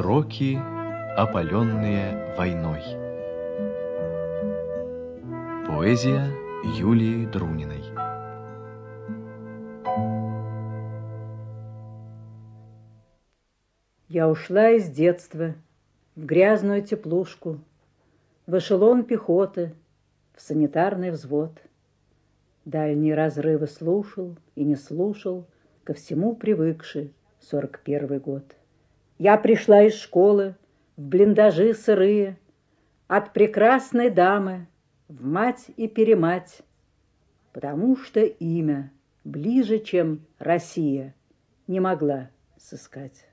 Строки, опаленные войной. Поэзия Юлии Друниной. Я ушла из детства в грязную теплушку, в эшелон пехоты, в санитарный взвод. Дальние разрывы слушал и не слушал, ко всему привыкший 41-й год. Я пришла из школы в блиндажи сырые, от прекрасной дамы в мать и перемать, потому что имя ближе, чем Россия, не могла сыскать.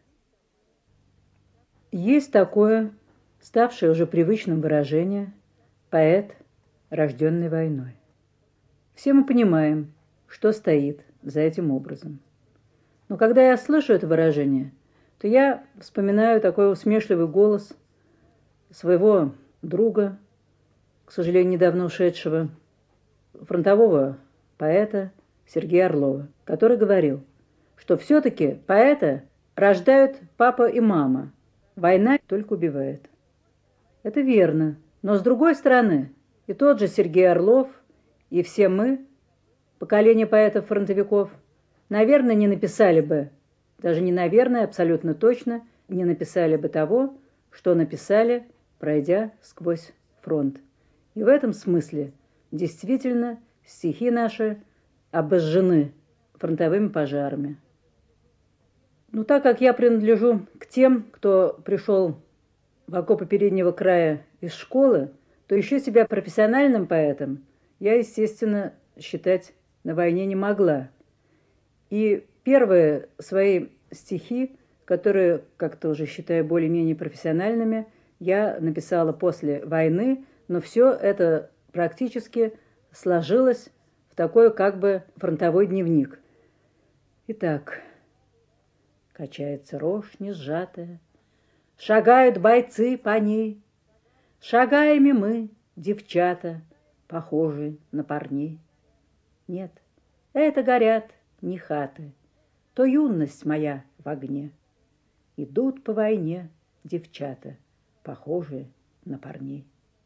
Есть такое, ставшее уже привычным выражение, поэт, рожденный войной. Все мы понимаем, что стоит за этим образом. Но когда я слышу это выражение, то я вспоминаю такой усмешливый голос своего друга, к сожалению, недавно ушедшего, фронтового поэта Сергея Орлова, который говорил, что все-таки поэта рождают папа и мама, война только убивает. Это верно, но с другой стороны, и тот же Сергей Орлов, и все мы, поколение поэтов-фронтовиков, наверное, не написали бы, даже не наверное, абсолютно точно, не написали бы того, что написали, пройдя сквозь фронт. И в этом смысле действительно стихи наши обожжены фронтовыми пожарами. Но так как я принадлежу к тем, кто пришел в окопы переднего края из школы, то еще себя профессиональным поэтом я, естественно, считать на войне не могла. И первые свои стихи, которые как-то уже считаю более-менее профессиональными, я написала после войны, но все это практически сложилось в такой как бы фронтовой дневник. Итак, качается рожь не сжатая, шагают бойцы по ней, шагаем и мы, девчата, похожие на парней. Нет, это горят не хаты, то юность моя в огне. Идут по войне девчата, похожие на парней.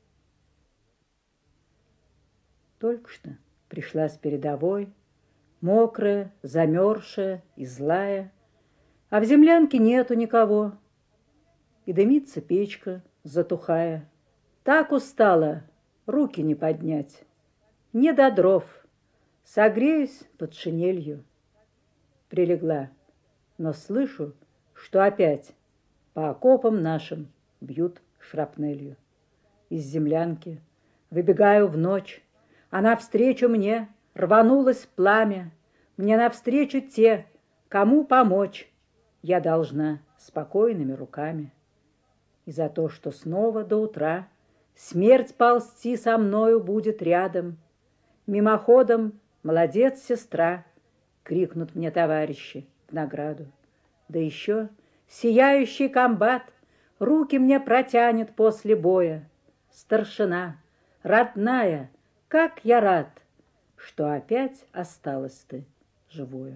Только что пришла с передовой, мокрая, замерзшая и злая, а в землянке нету никого, и дымится печка, затухая. Так устала, руки не поднять, не до дров, согреюсь под шинелью. Прилегла, но слышу, что опять по окопам нашим бьют шрапнелью. Из землянки выбегаю в ночь, а навстречу мне рванулось пламя, мне навстречу те, кому помочь я должна спокойными руками. И за то, что снова до утра смерть ползти со мною будет рядом, мимоходом «Молодец, сестра!» крикнут мне товарищи в награду. Да еще сияющий комбат руки мне протянет после боя. Старшина, родная, как я рад, что опять осталась ты живою.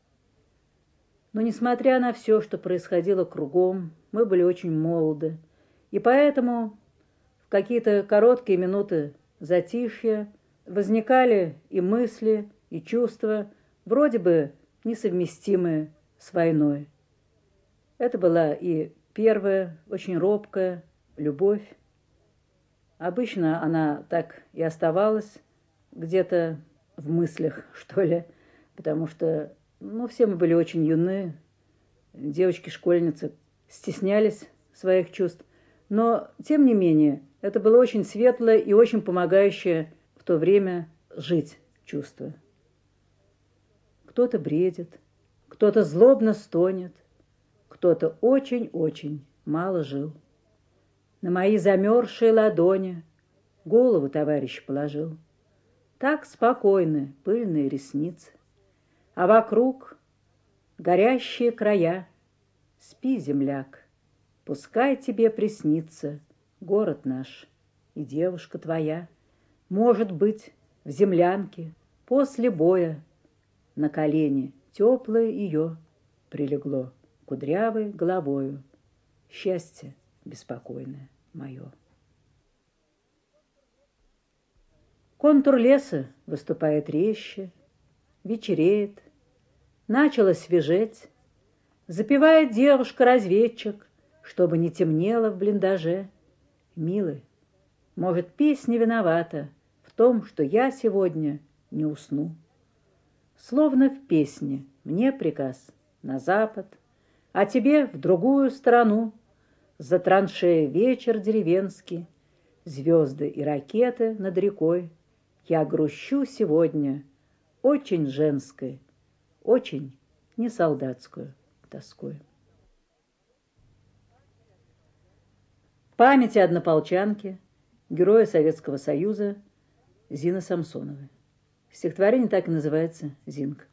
Но, несмотря на все, что происходило кругом, мы были очень молоды, и поэтому в какие-то короткие минуты затишья возникали и мысли, и чувства, вроде бы несовместимые с войной. Это была и первая, очень робкая любовь. Обычно она так и оставалась где-то в мыслях, что ли, потому что, все мы были очень юны, девочки-школьницы стеснялись своих чувств, но, тем не менее, это было очень светлое и очень помогающее в то время жить чувство. Кто-то бредит, кто-то злобно стонет, кто-то очень-очень мало жил. На мои замерзшие ладони голову товарищ положил. Так спокойны пыльные ресницы, а вокруг горящие края. Спи, земляк, пускай тебе приснится город наш и девушка твоя. Может быть, в землянке после боя на колени теплое ее прилегло кудрявой головою счастье беспокойное мое. Контур леса выступает резче, вечереет, начало свежеть, запевает девушка-разведчик, чтобы не темнело в блиндаже. Милый, может, песня виновата в том, что я сегодня не усну. Словно в песне мне приказ на запад, а тебе в другую сторону. За траншеей вечер деревенский, звезды и ракеты над рекой. Я грущу сегодня очень женской, очень не солдатскую тоской. Памяти однополчанки, героя Советского Союза Зины Самсоновой. Стихотворение так и называется «Зинка».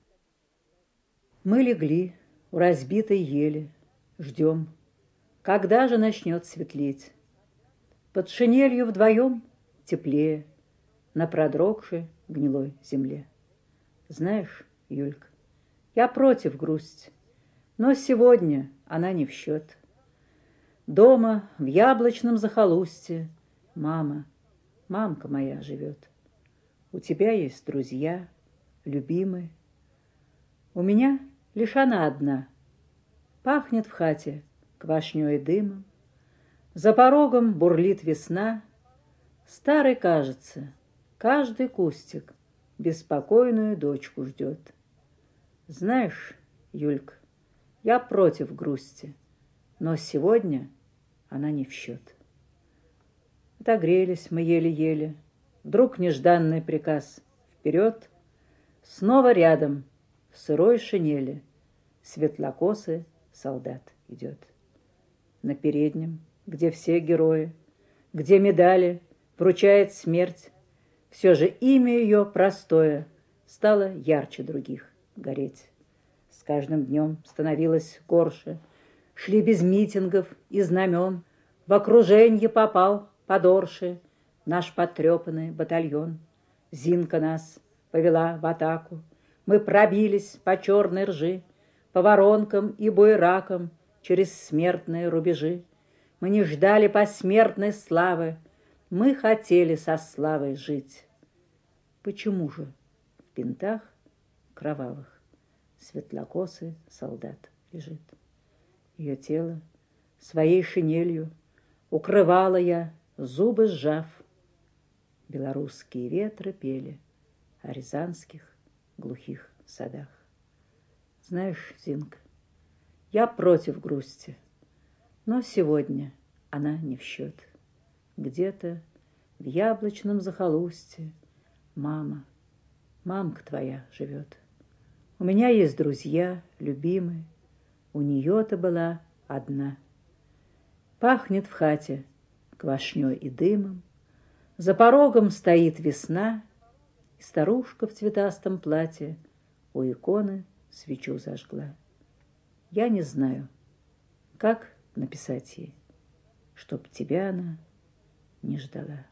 Мы легли у разбитой ели, ждем, когда же начнет светлеть. Под шинелью вдвоем теплее на продрогшей гнилой земле. Знаешь, Юлька, я против грусти, но сегодня она не в счет. Дома в яблочном захолустье мама, мамка моя живет. У тебя есть друзья, любимые. У меня лишь она одна. Пахнет в хате квашнёй и дымом. За порогом бурлит весна. Старый, кажется, каждый кустик беспокойную дочку ждет. Знаешь, Юлька, я против грусти, но сегодня она не в счет. Отогрелись мы еле-еле. Вдруг нежданный приказ вперед. Снова рядом в сырой шинели светлокосый солдат идет. На переднем, где все герои, где медали вручает смерть, все же имя ее простое стало ярче других гореть. С каждым днем становилось горше, шли без митингов и знамен, в окруженье попал подорше наш потрепанный батальон. Зинка нас повела в атаку, мы пробились по черной ржи, по воронкам и буеракам через смертные рубежи. Мы не ждали посмертной славы, мы хотели со славой жить. Почему же в бинтах кровавых светлокосый солдат лежит? Ее тело своей шинелью укрывала я, зубы сжав. Белорусские ветры пели о рязанских глухих садах. Знаешь, Зинка, я против грусти, но сегодня она не в счет. Где-то в яблочном захолустье мама, мамка твоя живет. У меня есть друзья, любимые, у нее-то была одна. Пахнет в хате квашней и дымом, за порогом стоит весна, и старушка в цветастом платье у иконы свечу зажгла. Я не знаю, как написать ей, чтоб тебя она не ждала.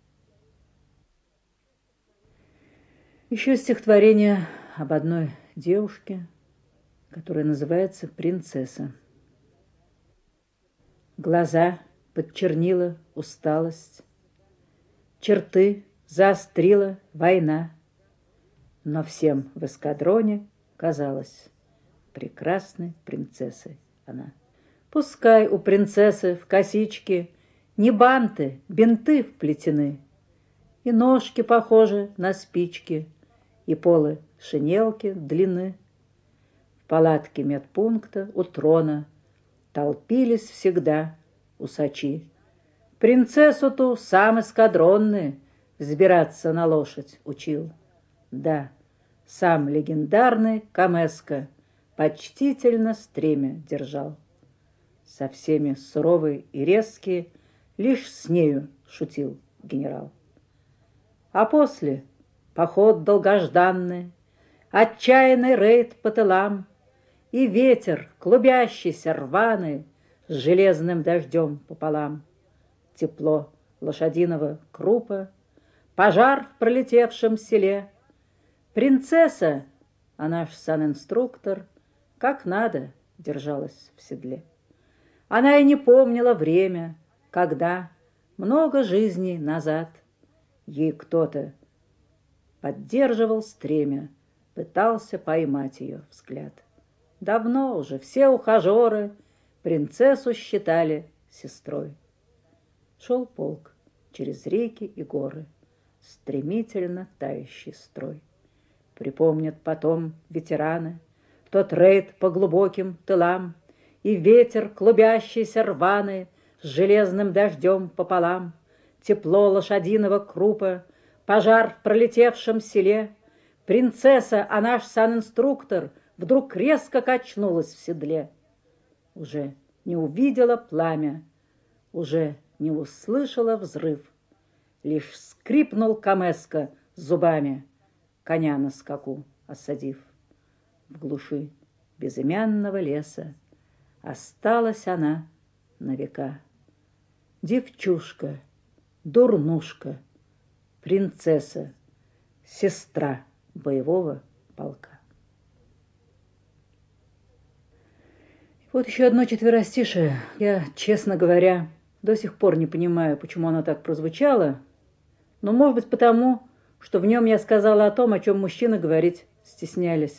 Еще стихотворение об одной девушке, которая называется «Принцесса». Глаза подчернила усталость, черты заострила война, но всем в эскадроне казалась прекрасной принцессой она. Пускай у принцессы в косичке не банты, бинты вплетены, и ножки похожи на спички, и полы шинелки длины. В палатке медпункта у трона толпились всегда усачи. Принцессу ту сам эскадронный взбираться на лошадь учил. Да, сам легендарный Камеско почтительно стремя держал. Со всеми суровый и резкий, лишь с нею шутил генерал. А после поход долгожданный, отчаянный рейд по тылам, и ветер, клубящийся рваный, с железным дождем пополам. Тепло лошадиного крупа, пожар в пролетевшем селе. Принцесса, а наш санинструктор, как надо держалась в седле. Она и не помнила время, когда, много жизней назад, ей кто-то поддерживал стремя, пытался поймать ее взгляд. Давно уже все ухажеры принцессу считали сестрой. Шел полк через реки и горы, стремительно тающий строй. Припомнят потом ветераны тот рейд по глубоким тылам и ветер, клубящийся рваный, с железным дождем пополам, тепло лошадиного крупа, пожар в пролетевшем селе. Принцесса, а наш санинструктор, вдруг резко качнулась в седле. Уже не увидела пламя, уже не услышала взрыв. Лишь скрипнул Камеско зубами, коня на скаку осадив. В глуши безымянного леса осталась она на века. Девчушка, дурнушка, принцесса, сестра боевого полка. Вот еще одно четверостишее. Я, честно говоря, до сих пор не понимаю, почему оно так прозвучало, но, может быть, потому, что в нем я сказала о том, о чем мужчины говорить стеснялись.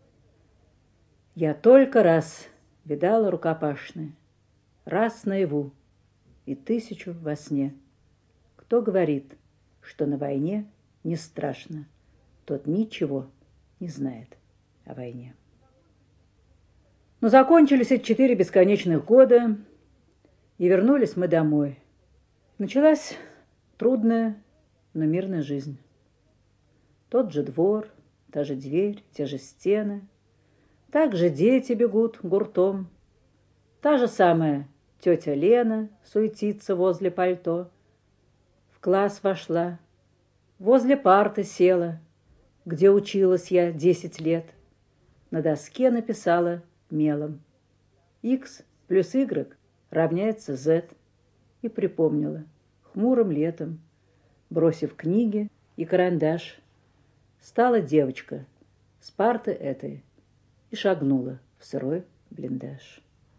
Я только раз видала рукопашные, раз наяву и 1000 во сне. Кто говорит, что на войне не страшно, тот ничего не знает о войне. Но закончились эти 4 бесконечных года, и вернулись мы домой. Началась трудная, но мирная жизнь. Тот же двор, та же дверь, те же стены. Так же дети бегут гуртом. Та же самая тетя Лена суетится возле пальто. В класс вошла, возле парты села, где училась я 10 лет. На доске написала мелом: X плюс Y равняется Z. И припомнила хмурым летом, бросив книги и карандаш, стала девочка с парты этой и шагнула в сырой блиндаж.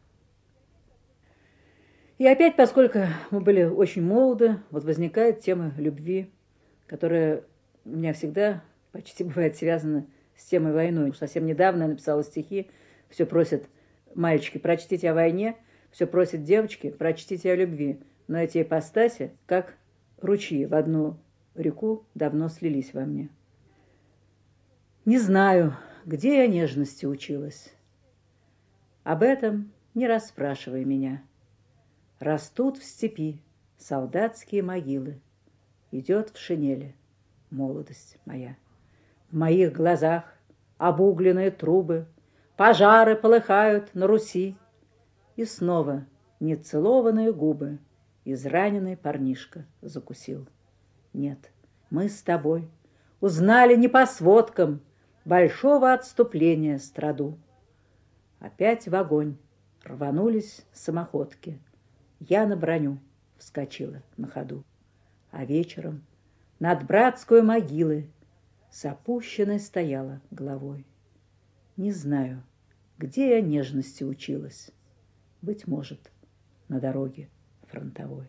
И опять, поскольку мы были очень молоды, вот возникает тема любви, которая у меня всегда почти бывает связана с темой войны. Совсем недавно я написала стихи, все просят мальчики, прочтите о войне, все просят девочки, прочтите о любви. Но эти ипостаси, как ручьи в одну реку, давно слились во мне. Не знаю, где я нежности училась. Об этом не расспрашивай меня. Растут в степи солдатские могилы. Идет в шинели молодость моя. В моих глазах обугленные трубы, пожары полыхают на Руси. И снова нецелованные губы израненный парнишка закусил. Нет, мы с тобой узнали не по сводкам большого отступления страду. Опять в огонь рванулись самоходки. Я на броню вскочила на ходу. А вечером над братской могилой с опущенной стояла головой. Не знаю, где я нежности училась. Быть может, на дороге фронтовой.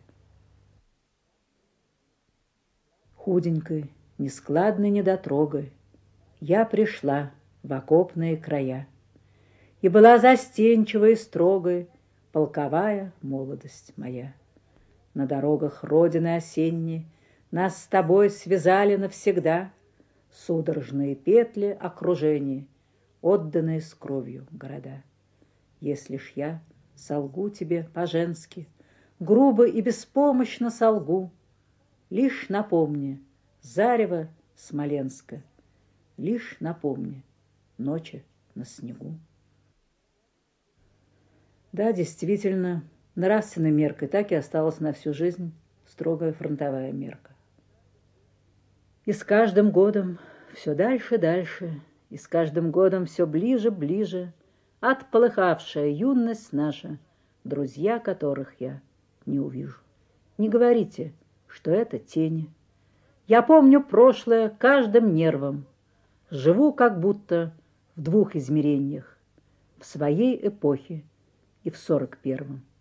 Худенькой, нескладной недотрогой я пришла в окопные края, и была застенчивой и строгой полковая молодость моя. На дорогах родины осенней нас с тобой связали навсегда судорожные петли окружения, отданные с кровью города. Если ж я солгу тебе по-женски, грубо и беспомощно солгу, лишь напомни зарево Смоленска, лишь напомни ночи на снегу. Да, действительно, нравственной меркой так и осталась на всю жизнь строгая фронтовая мерка. И с каждым годом все дальше, дальше, и с каждым годом все ближе, ближе отполыхавшая юность наша, друзья которых я не увижу. Не говорите, что это тени. Я помню прошлое каждым нервом, живу как будто в 2 измерениях, в своей эпохе и в 41-м.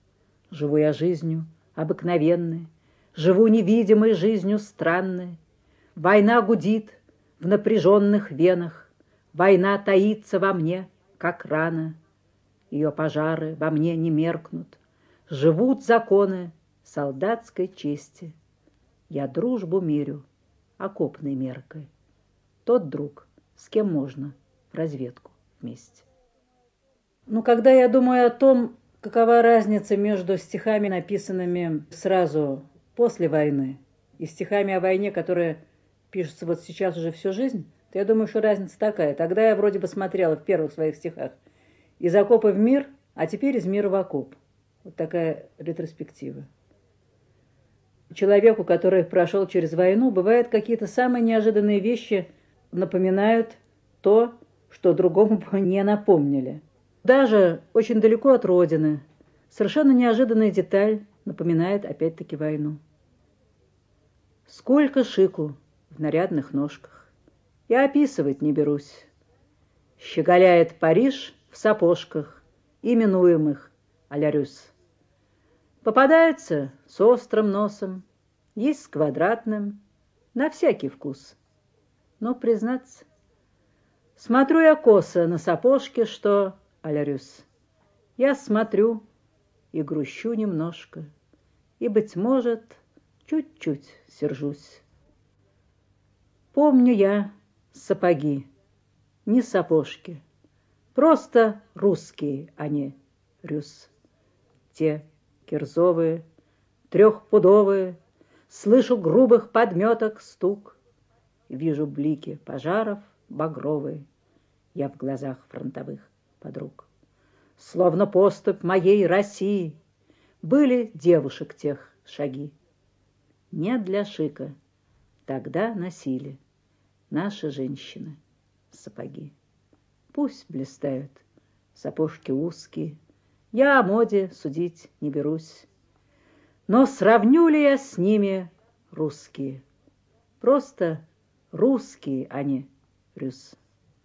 Живу я жизнью обыкновенной, живу невидимой жизнью странной. Война гудит в напряженных венах, война таится во мне, как рана. Ее пожары во мне не меркнут, живут законы солдатской чести. Я дружбу мирю окопной меркой, тот друг, с кем можно в разведку вместе. Когда я думаю о том, какова разница между стихами, написанными сразу после войны, и стихами о войне, которые пишутся вот сейчас уже всю жизнь, то я думаю, что разница такая. Тогда я вроде бы смотрела в первых своих стихах из окопа в мир, а теперь из мира в окоп. Вот такая ретроспектива. Человеку, который прошел через войну, бывают какие-то самые неожиданные вещи, напоминают то, что другому не напомнили. Даже очень далеко от родины совершенно неожиданная деталь напоминает опять-таки войну. Сколько шику в нарядных ножках, я описывать не берусь. Щеголяет Париж в сапожках, именуемых а-ля Рюс. Попадается с острым носом, есть с квадратным, на всякий вкус. Но, признаться, смотрю я косо на сапожки, что а-ля Рюс. Я смотрю и грущу немножко, и, быть может, чуть-чуть сержусь. Помню я сапоги, не сапожки, просто русские они, Рюс. Те кирзовые, трехпудовые, слышу грубых подметок стук, вижу блики пожаров багровые я в глазах фронтовых подруг. Словно поступь моей России были девушек тех шаги. Не для шика тогда носили наши женщины сапоги. Пусть блистают сапожки узкие, я о моде судить не берусь. Но сравню ли я с ними русские? Просто русские они, Рюс.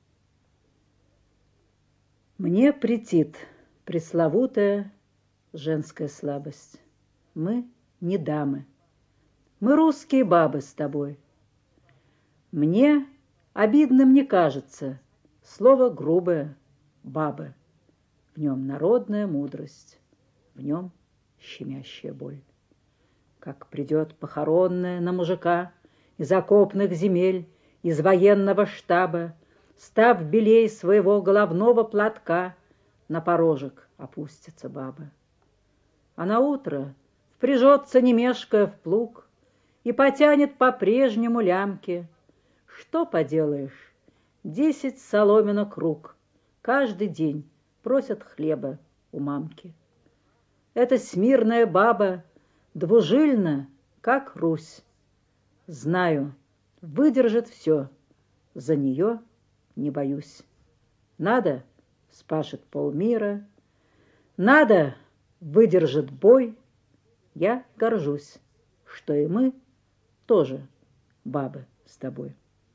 Мне претит пресловутая женская слабость. Мы не дамы, мы русские бабы с тобой. Мне обидным не кажется слово грубое бабы. В нем народная мудрость, в нем щемящая боль. Как придет похоронная на мужика из окопных земель, из военного штаба, став белей своего головного платка, на порожек опустится баба. А наутро впряжется, не мешкая, в плуг и потянет по-прежнему лямки. Что поделаешь, 10 соломинок рук каждый день просят хлеба у мамки. Эта смирная баба двужильна, как Русь. Знаю, выдержит все, за нее не боюсь. Надо — спашет полмира, надо — выдержит бой. Я горжусь, что и мы тоже бабы с тобой.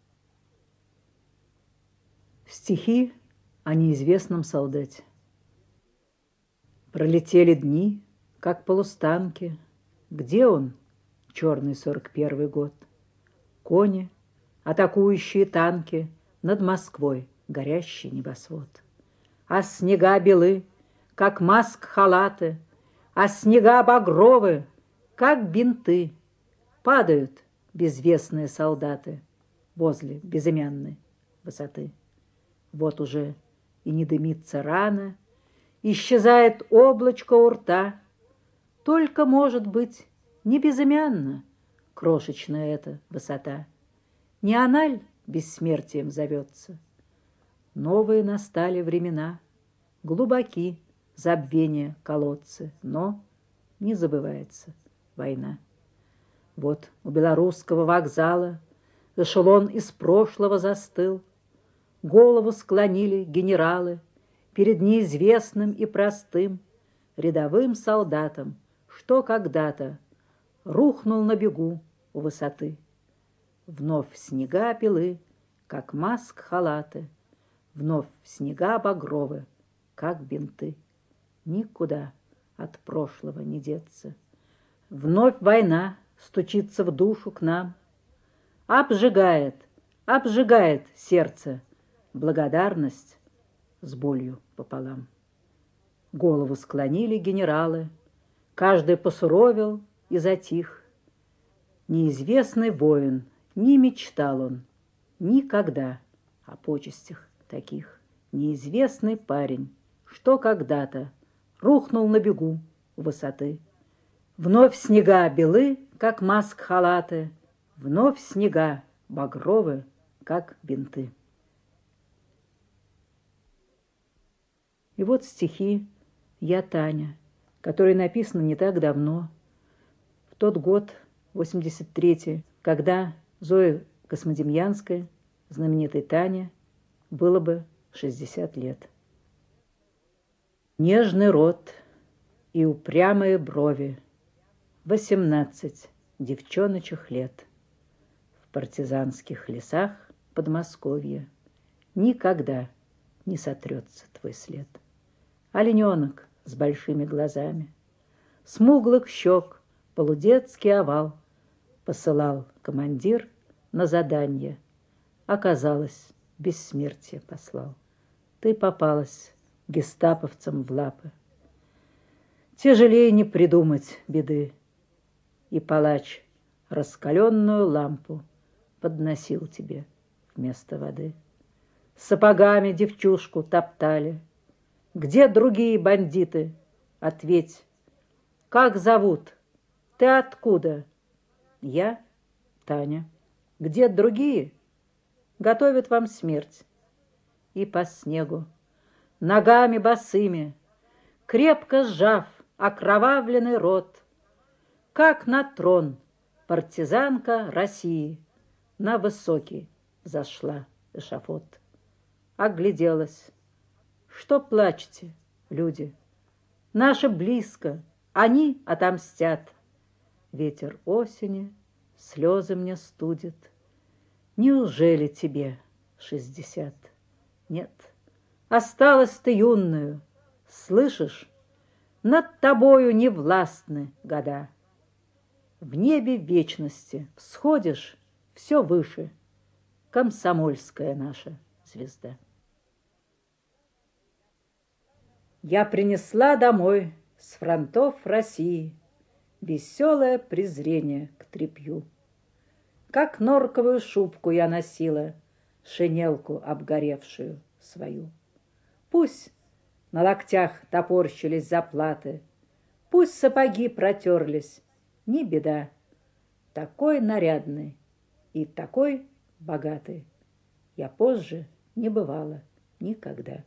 Стихи о неизвестном солдате. Пролетели дни, как полустанки. Где он, черный 41-й год? Кони, атакующие танки, над Москвой горящий небосвод. А снега белы, как маск-халаты, а снега багровы, как бинты. Падают безвестные солдаты возле безымянной высоты. Вот уже и не дымится рана, исчезает облачко у рта. Только, может быть, не безымянна крошечная эта высота. Не она ль бессмертием зовется? Новые настали времена, глубоки забвения колодцы, но не забывается война. Вот у белорусского вокзала эшелон из прошлого застыл, голову склонили генералы перед неизвестным и простым рядовым солдатом, что когда-то рухнул на бегу у высоты. Вновь снега белы, как маск-халаты, вновь снега багровы, как бинты. Никуда от прошлого не деться. Вновь война стучится в душу к нам, обжигает, обжигает сердце, благодарность с болью пополам. Голову склонили генералы, каждый посуровил и затих. Неизвестный воин, не мечтал он никогда о почестях таких. Неизвестный парень, что когда-то рухнул на бегу высоты. Вновь снега белы, как маск-халаты, вновь снега багровы, как бинты. И вот стихи «Я Таня», которые написаны не так давно, в тот год, 83-й, когда Зое Космодемьянской, знаменитой Тане, было бы 60 лет. Нежный рот и упрямые брови, 18 девчоночек лет, в партизанских лесах Подмосковья никогда не сотрется твой след. Олененок с большими глазами, смуглых щек, полудетский овал, посылал командир на заданье, оказалось, бессмертие послал. Ты попалась гестаповцам в лапы. Тяжелее не придумать беды. И палач раскаленную лампу подносил тебе вместо воды. Сапогами девчушку топтали. Где другие бандиты? Ответь. Как зовут? Ты откуда? Я Таня. Где другие? Готовят вам смерть. И по снегу, ногами босыми, крепко сжав окровавленный рот, как на трон партизанка России на высокий зашла эшафот. Огляделась. Что плачете, люди? Наши близко, они отомстят. Ветер осени слезы мне студит. Неужели тебе 60? Нет, осталась ты юную. Слышишь, над тобою не властны года. В небе вечности всходишь все выше, комсомольская наша звезда. Я принесла домой с фронтов России веселое презрение к тряпью. Как норковую шубку я носила, шинелку обгоревшую свою. Пусть на локтях топорщились заплаты, пусть сапоги протерлись, не беда. Такой нарядный и такой богатый я позже не бывала никогда.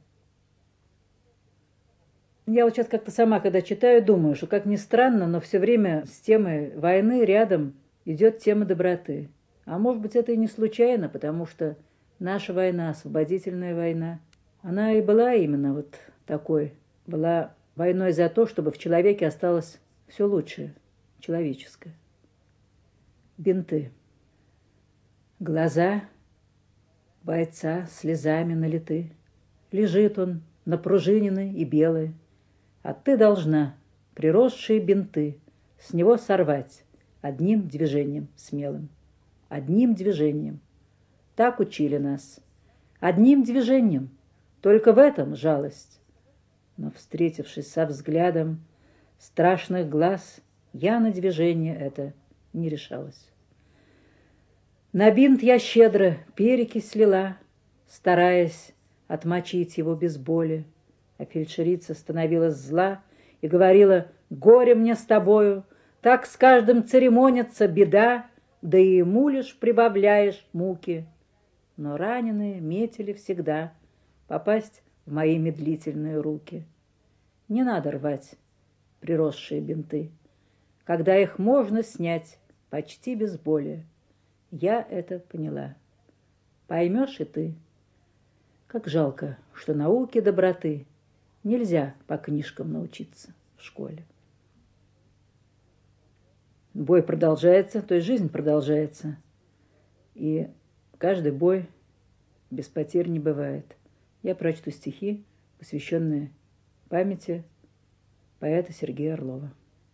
Я вот сейчас как-то сама, когда читаю, думаю, что, как ни странно, но все время с темой войны рядом идет тема доброты. А может быть, это и не случайно, потому что наша война, освободительная война, она и была именно вот такой. Была войной за то, чтобы в человеке осталось все лучшее, человеческое. Бинты. Глаза бойца слезами налиты. Лежит он, напружиненный и белый. А ты должна приросшие бинты с него сорвать одним движением смелым. Одним движением. Так учили нас. Одним движением. Только в этом жалость. Но, встретившись со взглядом страшных глаз, я на движение это не решалась. На бинт я щедро перекись лила, стараясь отмочить его без боли. А фельдшерица становилась зла и говорила: «Горе мне с тобою, так с каждым церемонится беда, да и ему лишь прибавляешь муки». Но раненые метили всегда попасть в мои медлительные руки. Не надо рвать приросшие бинты, когда их можно снять почти без боли. Я это поняла. Поймешь и ты. Как жалко, что науке доброты нельзя по книжкам научиться в школе. Бой продолжается, то есть жизнь продолжается. И каждый бой без потерь не бывает. Я прочту стихи, посвященные памяти поэта Сергея Орлова.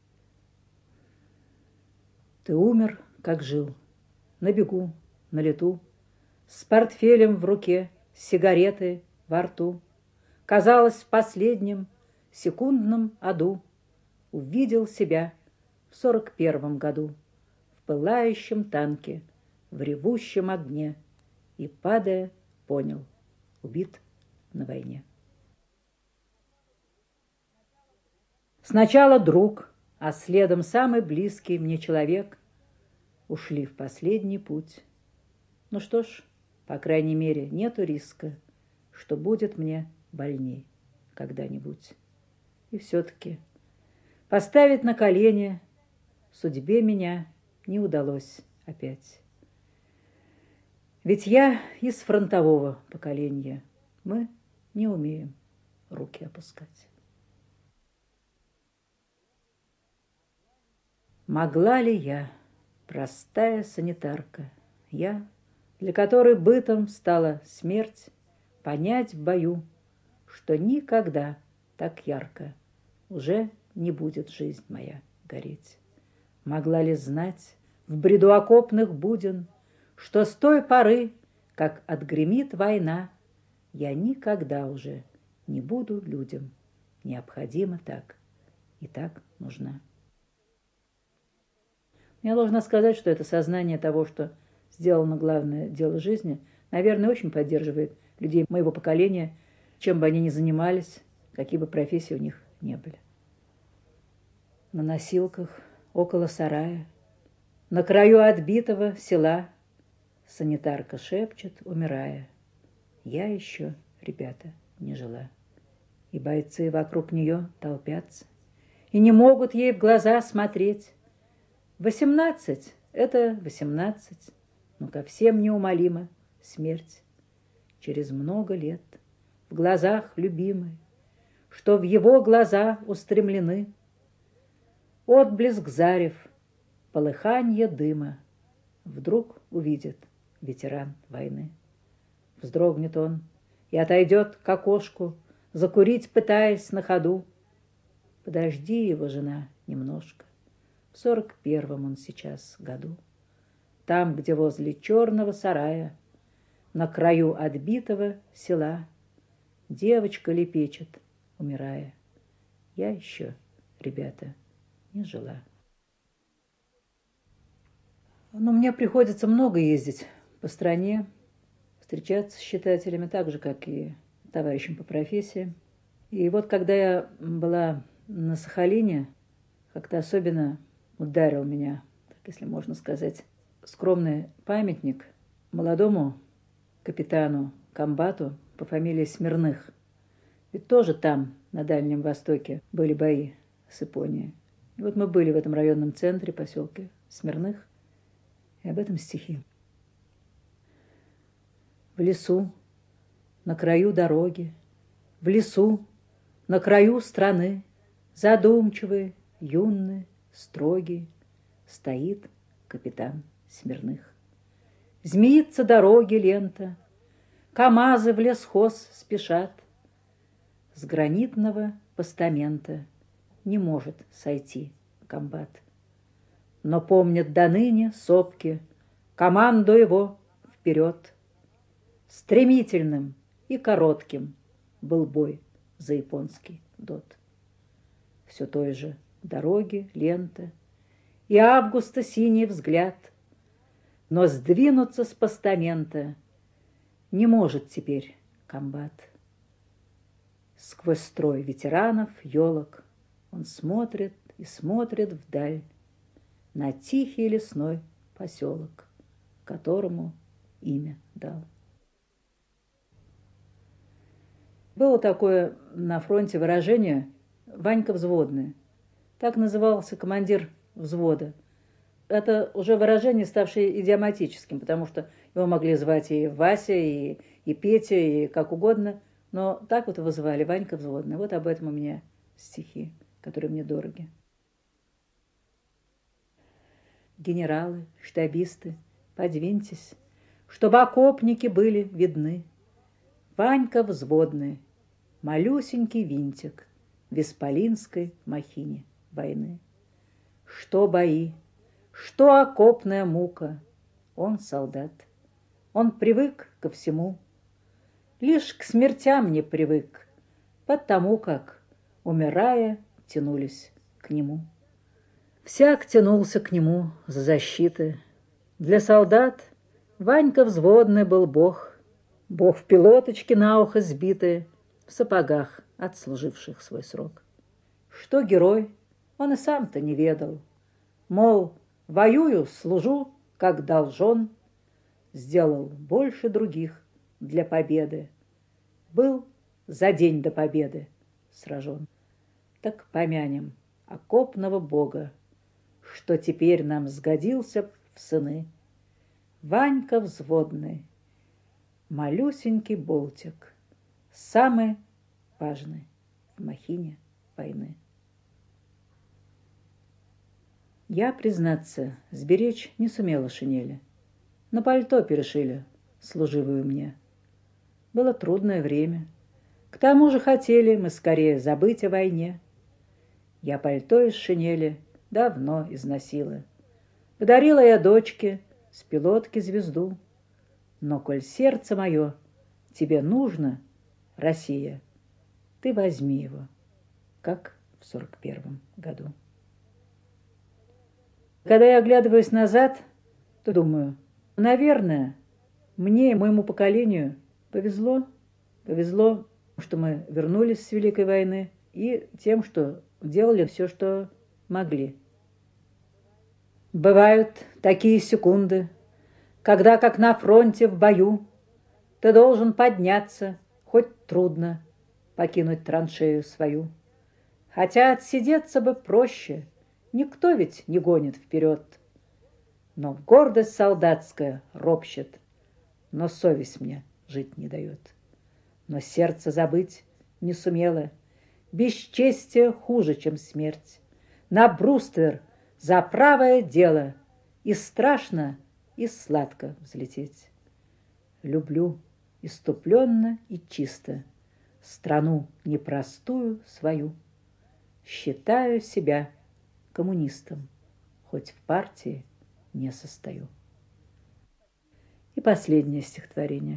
Ты умер, как жил, на бегу, на лету, с портфелем в руке, с сигаретой во рту. Казалось, в последнем секундном аду увидел себя в 41 году в пылающем танке, в ревущем огне, и, падая, понял — убит на войне. Сначала друг, а следом самый близкий мне человек ушли в последний путь. Ну что ж, по крайней мере, нету риска, что будет мне больней когда-нибудь. И все-таки поставить на колени судьбе меня не удалось опять. Ведь я из фронтового поколения. Мы не умеем руки опускать. Могла ли я, простая санитарка, я, для которой бытом стала смерть, понять в бою, что никогда так ярко уже не будет жизнь моя гореть? Могла ли знать в бреду окопных буден, что с той поры, как отгремит война, я никогда уже не буду людям необходима так и так нужна? Я должна сказать, что это сознание того, что сделано главное дело жизни, наверное, очень поддерживает людей моего поколения, чем бы они ни занимались, какие бы профессии у них не были. На носилках, около сарая, на краю отбитого села санитарка шепчет, умирая: я еще, ребята, не жила. И бойцы вокруг нее толпятся и не могут ей в глаза смотреть. 18 — это 18, но ко всем неумолима смерть. Через много лет в глазах любимой, что в его глаза устремлены, отблеск зарев, полыханье дыма, вдруг увидит ветеран войны. Вздрогнет он и отойдет к окошку, закурить пытаясь на ходу. Подожди его, жена, немножко. В 41-м он сейчас году. Там, где возле черного сарая, на краю отбитого села, девочка лепечет, умирая: я еще, ребята, не жила. Но мне приходится много ездить по стране, встречаться с читателями, так же, как и товарищам по профессии. И вот когда я была на Сахалине, как-то особенно ударил меня, так, если можно сказать, скромный памятник молодому капитану комбату по фамилии Смирных. Ведь тоже там, на Дальнем Востоке, были бои с Японией. И вот мы были в этом районном центре, поселке Смирных, и об этом стихи. В лесу, на краю дороги, в лесу, на краю страны, задумчивый, юный, строгий, стоит капитан Смирных. Змеится дороги лента, КамАЗы в лесхоз спешат. С гранитного постамента не может сойти комбат. Но помнят доныне сопки команду его вперед. Стремительным и коротким был бой за японский ДОТ. Все той же дороги, лента и августа синий взгляд, но сдвинуться с постамента не может теперь комбат. Сквозь строй ветеранов, елок он смотрит и смотрит вдаль на тихий лесной поселок, которому имя дал. Было такое на фронте выражение «Ванька взводный». Так назывался командир взвода. Это уже выражение, ставшее идиоматическим, потому что его могли звать и Вася, и Петя, и как угодно, но так вот его звали Ванька взводный. Вот об этом у меня стихи, которые мне дороги. Генералы, штабисты, подвиньтесь, чтобы окопники были видны. Ванька взводный, малюсенький винтик, в исполинской махине войны. Что бои, что окопная мука, он солдат, он привык ко всему, лишь к смертям не привык, потому как, умирая, тянулись к нему. Всяк тянулся к нему за защиты. Для солдат Ванька взводный был бог, бог в пилоточке на ухо сбитый, в сапогах, отслуживших свой срок. Что герой, он и сам-то не ведал. Мол, воюю, служу, как должен, сделал больше других для победы. Был за день до победы сражен. Так помянем окопного бога, что теперь нам сгодился в сыны. Ванька взводный, малюсенький болтик, самый важный в махине войны. Я, признаться, сберечь не сумела шинели. На пальто перешили, служивую мне. Было трудное время. К тому же хотели мы скорее забыть о войне. Я пальто из шинели давно износила. Подарила я дочке с пилотки звезду. Но коль сердце мое тебе нужно, Россия, ты возьми его, как в 41 году. Когда я оглядываюсь назад, то думаю, наверное, мне и моему поколению повезло, что мы вернулись с Великой войны и тем, что делали все, что могли. Бывают такие секунды, когда, как на фронте в бою, ты должен подняться, хоть трудно, покинуть траншею свою. Хотя отсидеться бы проще, никто ведь не гонит вперед. Но гордость солдатская ропщет, но совесть мне жить не дает. Но сердце забыть не сумело, бесчестие хуже, чем смерть. На бруствер за правое дело и страшно, и сладко взлететь. Люблю иступленно и чисто страну непростую свою. Считаю себя коммунистом, хоть в партии не состою. И последнее стихотворение.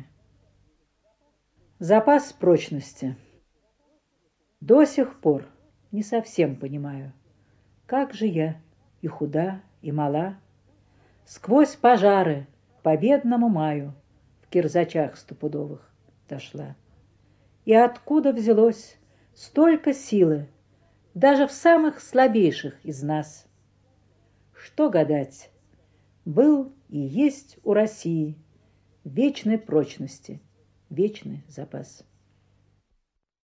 Запас прочности. До сих пор не совсем понимаю, как же я и худа, и мала, сквозь пожары к победному маю в кирзачах стопудовых дошла. И откуда взялось столько силы даже в самых слабейших из нас? Что гадать, был и есть у России вечной прочности, вечный запас.